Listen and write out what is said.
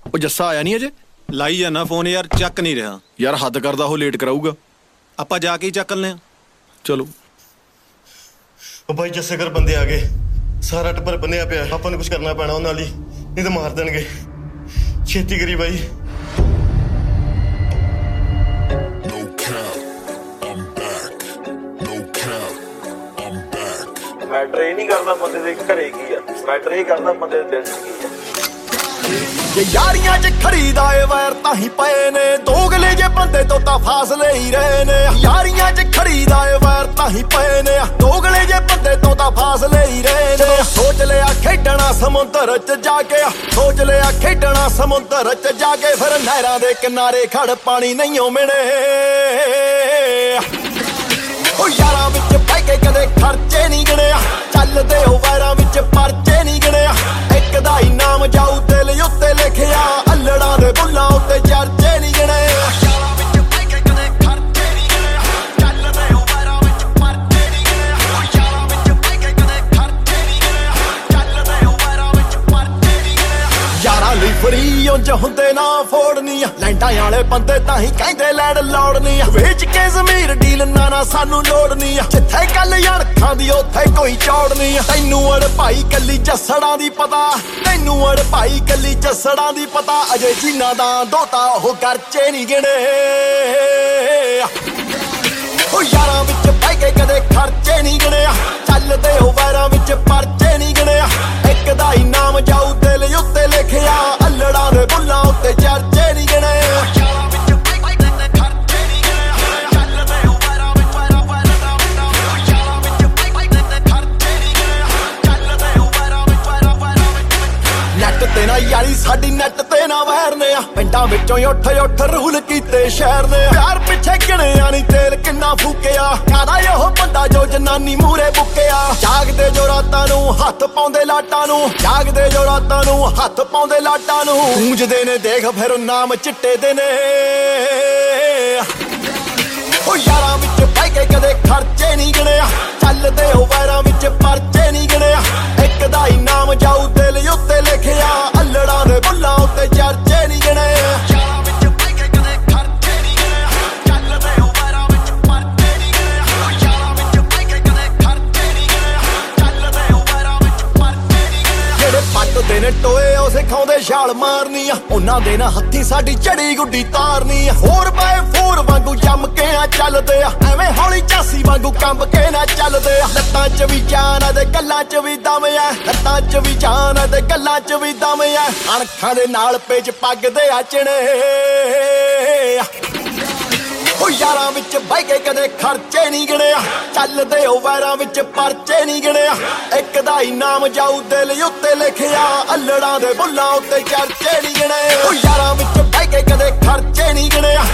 ਉਹ ਜੱਸਾ ਆਇਆ ਨਹੀਂ ਅਜੇ? ਲਾਈ ਜਾਣਾ ਫੋਨ ਯਾਰ, ਚੱਕ ਨਹੀਂ ਰਿਹਾ। ਯਾਰ ਹੱਦ ਕਰਦਾ, ਉਹ ਲੇਟ ਕਰਾਊਗਾ। ਆਪਾਂ ਜਾ ਕੇ ਹੀ ਚੱਕ ਲੈਂਦੇ ਆ। ਚਲੋ। ਉਹ ਬਾਈ ਜੱਸੇ ਘਰ ਬੰਦੇ ਆ ਗਏ, ਸਾਰਾ ਟੱਬਰ ਬੰਨਿਆ ਪਿਆ। ਆਪਾਂ ਨੂੰ ਕੁਝ ਕਰਨਾ ਪੈਣਾ ਉਹਨਾਂ ਲਈ, ਨਹੀਂ ਤਾਂ ਮਾਰ ਦੇਣਗੇ। ਛੇਤੀ ਕਰੀ ਬਾਈ। ਮੈਟਰ ਇਹ ਨਹੀਂ ਕਰਦਾ ਬੰਦੇ ਦੇ ਘਰੇ ਕੀ ਆ, ਮੈਟਰ ਇਹ ਕਰਦਾ ਬੰਦੇ ਦੇ ਦਿਲ 'ਚ ਕੀ ਆ। ਜੇ ਯਾਰੀਆਂ 'ਚ ਖੜੀਦਾ ਏ ਵੈਰ ਤਾਂ ਹੀ ਪਏ ਨੇ, ਦੋਗਲੇ ਜੇ ਬੰਦੇ ਤੋਂ ਤਾਂ ਫਾਸਲੇ ਹੀ ਰਹੇ ਨੇ। ਯਾਰੀਆਂ 'ਚ ਖੜੀਦਾ ਏ ਵੈਰ ਤਾਂ ਹੀ ਪਏ ਨੇ, ਦੋਗਲੇ ਜੇ ਬੰਦੇ ਤੋਂ ਤਾਂ ਫਾਸਲੇ ਹੀ ਰਹੇ ਨੇ। ਸੋਚ ਲਿਆ ਖੇਡਣਾ ਸਮੁੰਦਰ 'ਚ ਜਾ ਕੇ, ਸੋਚ ਲਿਆ ਖੇਡਣਾ ਸਮੁੰਦਰ 'ਚ ਜਾ ਕੇ, ਫਿਰ ਨਹਿਰਾਂ ਦੇ ਕਿਨਾਰੇ ਖੜ ਪਾਣੀ ਨਹੀਂ ਮਿਲੇ। ਉਹ ਯਾਰਾਂ ਵਿੱਚ ਬਹਿ ਕੇ ਕਦੇ ਖਰਚੇ ਨਹੀਂ ਗਿਣਿਆ, ਚੱਲਦੇ ਹੋ ਵੈਰਾਂ ਵਿੱਚ ਪਰਚੇ ਨਹੀਂ ਗਿਣਿਆ। ਇੱਕ ਦਾ ਹੀ ਨਾਮ ਜਾਊ ਦਿਲ ਉੱਤੇ ਲਿਖਿਆ, ਅੱਲੜਾਂ ਦੇ ਬੁੱਲਾਂ ਉੱਤੇ ਚਰਚੇ ਨਹੀਂ ਗਿਣੇ। ਯਾਰਾਂ ਵਿੱਚ ਬਹਿ ਕੇ ਕਦੇ ਖਰਚੇ ਨਹੀਂ ਗਿਣਿਆ, ਚੱਲਦੇ ਹੋ ਵੈਰਾਂ ਵਿੱਚ ਪਰਚੇ ਨਹੀਂ ਗਿਣਿਆ। ਯਾਰਾਂ ਵਿੱਚ ਬਹਿ ਕੇ ਕਦੇ ਖਰਚੇ ਨਹੀਂ ਗਿਣਿਆ, ਚੱਲਦੇ ਹੋ ਵੈਰਾਂ ਵਿੱਚ ਪਰਚੇ ਨਹੀਂ ਗਿਣਿਆ। ਯਾਰਾਂ ਲਈ ਫਰੀ ਉਂਝ ਹੁੰਦੇ ਨਾ ਫੋੜਨੀ ਆ, ਲੈਂਡਾਂ ਵਾਲੇ ਬੰਦੇ ਤਾਂ ਹੀ ਕਹਿੰਦੇ ਲੈਣ ਲੋੜਨੀ ਆ। ਵੇਚ ਕੇ ਜ਼ਮੀਰ ਡੀਲ ਨਾ ਸਾਨੂੰ ਲੋੜ ਨਹੀਂ ਆ, ਜਿੱਥੇ ਗੱਲ ਅਣਖਾਂ ਦੀ ਉੱਥੇ ਕੋਈ ਚੌੜ ਨਹੀਂ ਆ। ਤੈਨੂੰ ਅੜ ਭਾਈ ਕੱਲੀ ਜੱਸੜਾਂ ਦੀ ਪਤਾ, ਤੈਨੂੰ ਅੜ ਭਾਈ ਕੱਲੀ ਜੱਸੜਾਂ ਦੀ ਪਤਾ। ਅਜੇ ਜਿਨ੍ਹਾਂ ਦਾ ਦੋਤਾ ਉਹ ਗਰਚੇ ਨਹੀਂ ਗਿਣੇ। ਉਹ ਯਾਰਾਂ ਵਿੱਚ ਬਹਿ ਕੇ ਕਦੇ ਖਰਚੇ ਨਹੀਂ ਗਿਣਿਆ, ਚੱਲਦੇ ਹੋ ਵੈਰਾਂ ਵਿੱਚ ਪਰਚੇ ਨਹੀਂ ਗਿਣਿਆ। ਇੱਕ ਦਾ ਹੀ ਨਾਮ ਜਾਊ ਦਿਲ ਉੱਤੇ ਲਿਖਿਆ, ਅੱਲੜਾਂ ਦੇ ਬੁੱਲਾਂ ਉੱਤੇ ਚਰਚੇ ਨਹੀਂ ਗਿਣੇ। ਤੇ ਨਾ ਯਾਰੀ ਸਾਡੀ ਨੈਟ ਤੇ ਨਾ ਵੈਰਨੇ ਆ, ਪਿੰਡਾਂ ਵਿੱਚੋਂ ਉੱਠ ਰੂਲ ਕੀਤੇ ਸ਼ਹਿਰ ਨੇ। ਪਿਆਰ ਪਿੱਛੇ ਗਿਣਿਆ ਨਹੀਂ ਤੇਲ ਕਿੰਨਾ ਫੂਕਿਆ, ਕਾਦਾ ਉਹ ਬੰਦਾ ਜੋ ਜਨਾਨੀ ਮੂਰੇ ਬੁੱਕਿਆ। ਜਾਗਦੇ ਜੋ ਰਾਤਾਂ ਨੂੰ ਹੱਥ ਪਾਉਂਦੇ ਲਾਟਾਂ ਨੂੰ, ਜਾਗਦੇ ਜੋ ਰਾਤਾਂ ਨੂੰ ਹੱਥ ਪਾਉਂਦੇ ਲਾਟਾਂ ਨੂੰ। ਗੂੰਜਦੇ ਨੇ ਦੇਖ ਫਿਰ ਨਾਮ ਚਿੱਟੇ ਦੇ ਨੇ। ਉਹ ਯਾਰਾਂ ਵਿੱਚ ਬਹਿ ਕੇ ਕਦੇ ਖਰਚੇ ਨਹੀਂ ਗਿਣਿਆ, ਚੱਲਦੇ ਹੋ ਵੈਰਾਂ ਵਿੱਚ ਪਰਚੇ ਨਹੀਂ ਗਿਣਿਆ। ਇੱਕ ਦਾ ਹੀ ਨਾਮ ਜਾਊ ਦਿਲ ਉੱਤੇ ਲਿਖਿਆ, ਅੱਲੜਾਂ ਦੇ ਬੁੱਲਾਂ ਉੱਤੇ ਚਰਚੇ ਨਹੀਂ ਗਿਣੇ। ਯਾਰਾਂ ਵਿੱਚ ਬਹਿ ਕੇ ਕਦੇ ਖਰਚੇ ਨਹੀਂ ਗਿਣਿਆ, ਚੱਲਦੇ ਹੋ ਵੈਰਾਂ ਵਿੱਚ ਪਰਚੇ ਨਹੀਂ ਗਿਣਿਆ। ਯਾਰਾਂ ਵਿੱਚ ਬਹਿ ਕੇ ਕਦੇ ਖਰਚੇ ਨਹੀਂ ਗਿਣਿਆ, ਚੱਲਦੇ ਹੋ ਵੈਰਾਂ ਵਿੱਚ ਪਰਚੇ ਨਹੀਂ ਗਿਣਿਆ। ਜਿਹੜੇ ਪੱਟਦੇ ਨੇ ਟੋਏ ਉਹ ਸਿਖਾਉਂਦੇ ਛਾਲ ਮਾਰਨੀ ਆ, ਉਹਨਾਂ ਦੇ ਨਾ ਹੱਥੀ ਸਾਡੀ ਚੜੀ ਗੁੱਡੀ ਤਾਰਨੀ ਆ। 4x4 ਵਾਂਗੂ ਜੰਮ ਕੇ ਆ ਚੱਲਦੇ ਆ, ਐਵੇਂ ਹੌਲੀ ਚਾਸੀ ਵਾਂਗੂ ਕੰਬ ਕੇ ਨਾ ਚੱਲਦੇ ਆ। ਲੱਤਾਂ 'ਚ ਵੀ ਜਾਨ ਆ ਤੇ ਗੱਲਾਂ 'ਚ ਵੀ ਦਮ ਆ, ਲੱਤਾਂ 'ਚ ਵੀ ਜਾਨ ਆ ਤੇ ਗੱਲਾਂ 'ਚ ਵੀ ਦਮ ਆ। ਅਣਖਾਂ ਦੇ ਨਾਲ ਪੇਚ ਪੱਗਦੇ ਆ ਚਿਣੇ। ਉਹ ਯਾਰਾਂ ਵਿੱਚ ਬਹਿ ਕੇ ਕਦੇ ਖਰਚੇ ਨਹੀਂ ਗਿਣਿਆ, ਚੱਲਦੇ ਹੋ ਵੈਰਾਂ ਵਿੱਚ ਪਰਚੇ ਨਹੀਂ ਗਿਣਿਆ। ਇੱਕ ਦਾ ਹੀ ਨਾਮ ਜਾਊ ਦਿਲ ਉੱਤੇ ਲਿਖਿਆ, ਅੱਲੜਾਂ ਦੇ ਬੁੱਲਾਂ ਉੱਤੇ ਚਰਚੇ ਨਹੀਂ ਗਿਣੇ। ਉਹ ਯਾਰਾਂ ਵਿੱਚ ਬਹਿ ਕੇ ਕਦੇ ਖਰਚੇ ਨਹੀਂ ਗਿਣਿਆ,